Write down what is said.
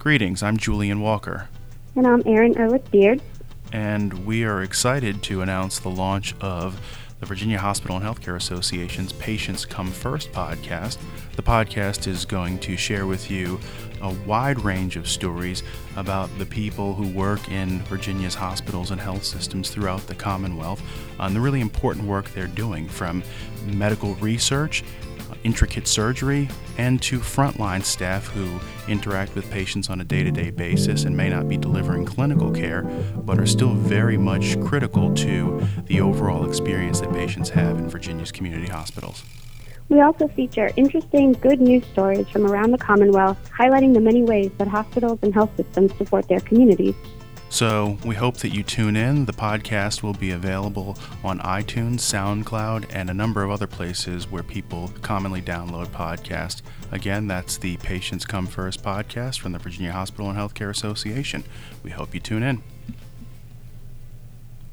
Greetings, I'm Julian Walker. And I'm Erin Ehrlich-Beard. And we are excited to announce the launch of the Virginia Hospital and Healthcare Association's Patients Come First podcast. The podcast is going to share with you a wide range of stories about the people who work in Virginia's hospitals and health systems throughout the Commonwealth and the really important work they're doing, from medical research, intricate surgery, and to frontline staff who interact with patients on a day-to-day basis and may not be delivering clinical care, but are still very much critical to the overall experience that patients have in Virginia's community hospitals. We also feature interesting, good news stories from around the Commonwealth, highlighting the many ways that hospitals and health systems support their communities. So we hope that you tune in. The podcast will be available on iTunes, SoundCloud, and a number of other places where people commonly download podcasts. Again, that's the Patients Come First podcast from the Virginia Hospital and Healthcare Association. We hope you tune in.